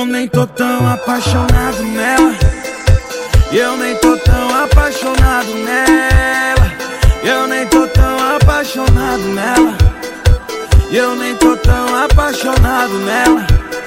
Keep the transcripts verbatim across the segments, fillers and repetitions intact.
nem tô tão apaixonado nela. Eu nem tô tão apaixonado nela. Eu nem tô tão apaixonado nela. Eu nem tô tão apaixonado nela.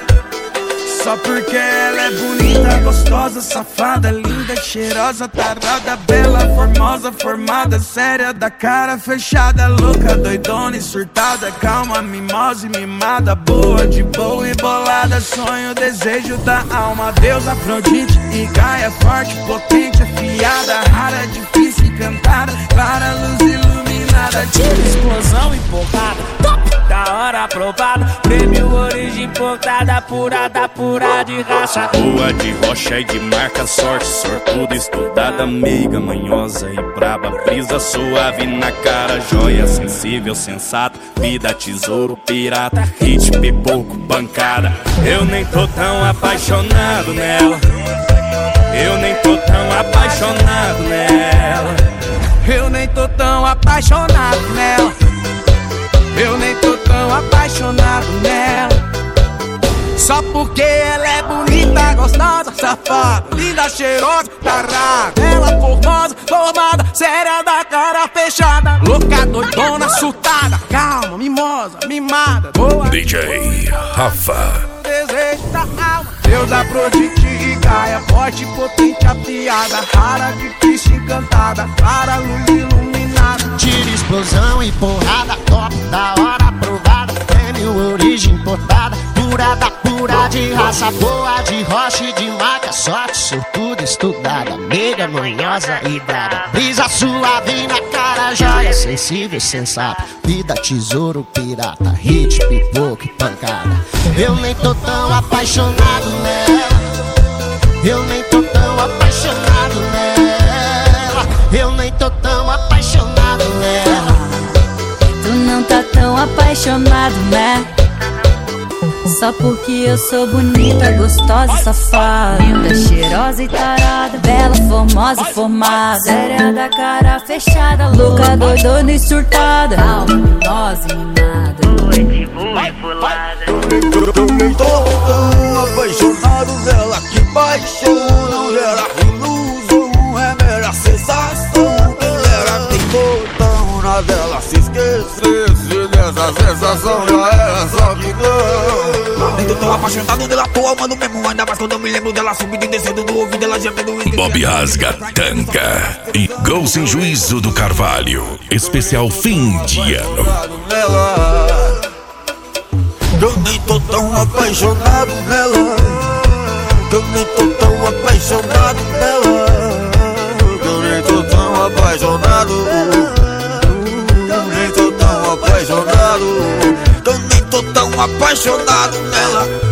Só porque ela é bonita, gostosa, safada, linda, cheirosa, tarada, bela, formosa, formada, séria, da cara fechada, louca, doidona e surtada, calma, mimosa e mimada, boa, de boa e bolada, sonho, desejo da alma, Deus, Afrodite e Gaia, forte, potente, afiada, rara, difícil, encantada, clara, luz iluminada, tira explosão e porrada, top, da hora aprovada, prêmio origem importada, purada, pura de raça, boa de rocha e de marca, sorte, sortuda, estudada, meiga, manhosa e braba, brisa suave na cara, joia, sensível, sensata, vida, tesouro, pirata, hit, pipoco, bancada. Eu nem tô tão apaixonado nela. Eu nem tô tão apaixonado nela. Eu nem tô tão apaixonado nela. Eu nem tô tão apaixonado nela. Só porque ela é bonita, gostosa, safada, linda, cheirosa, tarada, ela formosa, formada, séria, da cara fechada, louca, doidona, surtada, calma, mimosa, mimada, boa, D J Rafa, desejo da alma, Deus, Afrodite e Gaia, forte, potente, afiada, rara, difícil, encantada, clara, luz iluminada, tira explosão e porrada, top, da hora aprovada, prêmio origem importada, purada, pura de raça, boa de rocha e de marca, sorte, sortuda, estudada, meiga, manhosa e brava, brisa suave na cara, joia, sensível, sensata, vida, tesouro, pirata, hit, pipoco e pancada. Eu nem tô tão apaixonado nela. Eu nem tô tão apaixonado nela. Eu nem tô tão apaixonado nela. Tu não tá tão apaixonado, né? Só porque eu sou bonita, gostosa e safada, linda, cheirosa e tarada, bela, formosa e formada, séria, da cara fechada, louca, doidona e surtada, calma, mimosa e mimada, boa de boa e bolada. Eu nem tô tão apaixonado nela, que paixão dela, ilusão é mera sensação dela, nem tô tão na dela, se esquecesse dessa sensação já era só que não. Nem tô tão apaixonado dela, tô amando mesmo, ainda mais quando eu me lembro dela subindo e descendo do ouvido, ela já tendo ido. Bob Rasga Tanca e Gol Sem Juízo do Carvalho, especial fim de ano. Eu nem tô tão apaixonado nela. Eu nem tô tão apaixonado nela. Eu nem tô tão apaixonado. Eu nem tô tão apaixonado. Eu nem tô tão apaixonado nela.